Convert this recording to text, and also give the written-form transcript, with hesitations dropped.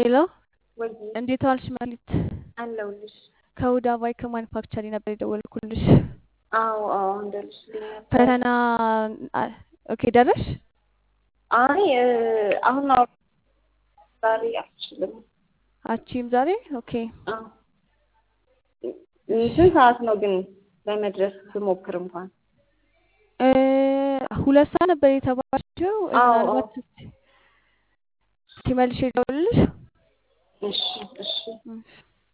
ሄሎ ወይ እንዴት ዋልሽ ማሊት? አለሁልሽ። ከሁዳ ባይክ ማኒፋክቸሪንግ ነበር የደወልኩልሽ። አዎ እንደልሽልኝ ነበር። ፈተና ኦኬ ደረሽ? አይ አሁን ነው ዛሬ አልችልም። አቺም ዛሬ ኦኬ። አዎ ስንት ሰዓት ነው ግን ለመድረስ ብሞክር እንኳን? 2 ሰዓት ነበር የተባልሽው። አዎ ምናልባት እስኪ መልሼ ልደውልልሽ። እሺ እሺ።